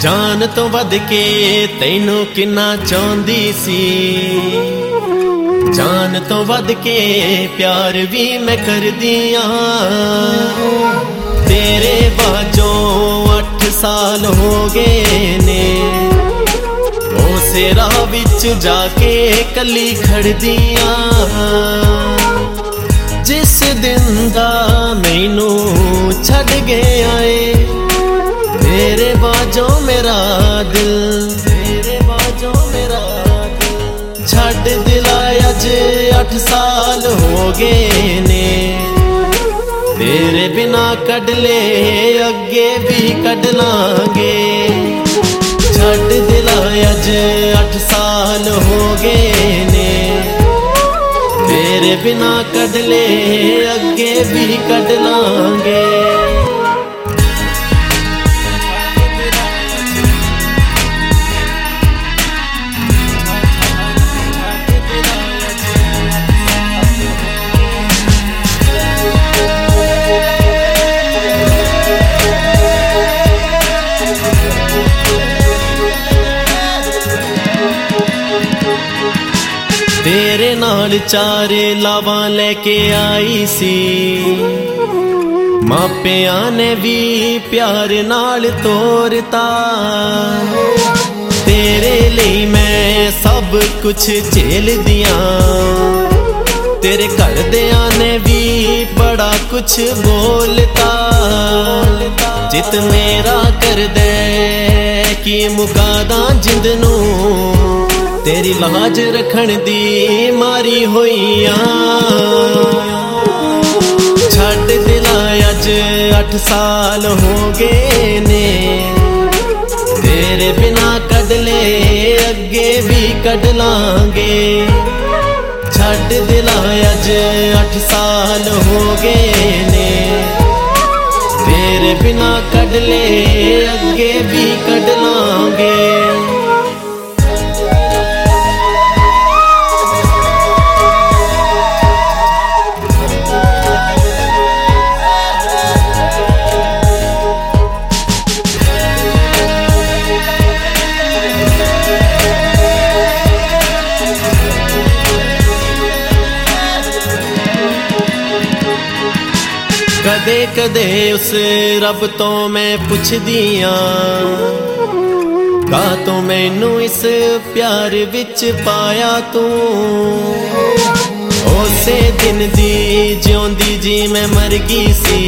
जान तो वध के तैनू किन्ना चाहुंदी सी, जान तो वध के प्यार भी मैं कर दिया। तेरे बाजों 8 साल हो गए ने, उसे राह विच जाके कली खड़ दिया। जिस दिन दा मैनू छड़ गया है, तेरे बाजों मेरा दिल, तेरे बाजों मेरा दिल छड़ दिला। अज 8 साल हो गए ने, तेरे बिना कड ले अगे भी कड लांगे। छड़ दिला अज 8 साल हो गए ने, तेरे बिना कड ले अगे भी कड लांगे। तेरे नाल 4 लावां लेके आई सी, मापियां ने भी प्यार नाल तोरता। तेरे लिए मैं सब कुछ झेल दिया, तेरे घरदियां ने भी बड़ा कुछ बोलता। जित मेरा कर दे कि मुकादा जिंद नू, तेरी लाज रखन दी मारी होइया। छड़ दिला अज 8 साल हो गए ने, तेरे बिना कड ले अगे भी कड लांगे। छड़ दिला अज 8 साल हो गए ने, तेरे बिना कड ले अगे भी कड लांगे। कदे कदे उस रब तो मैं पुछ दिया, का तो मैनू इस प्यार विच पाया तू। उसे दिन दी जिउंदी जी मैं मर गई सी,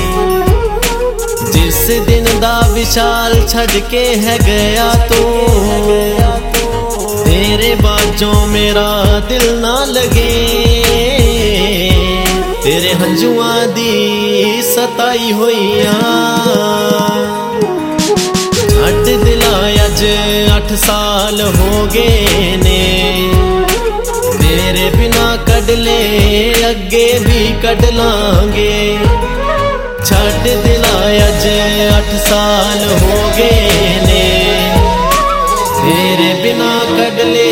जिस दिन दा विशाल छड़ के है गया तू। तेरे बाजों मेरा दिल ना लगे, तेरे हंजुआं दी सताई होइया। छड़ दिला अज 8 साल हो गए ने, तेरे बिना कड ले अगे भी कड लांगे। छड़ दिला अज 8 साल हो गए ने, तेरे बिना कड ले।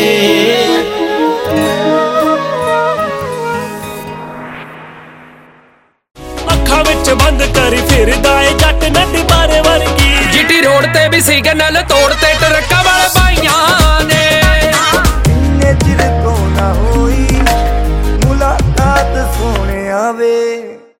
बंद करी फिरदा है जट नट बारे वर्गी, जीटी रोड ते भी सिग्नल तोड़ते ट्रक्का वाले भाइयां।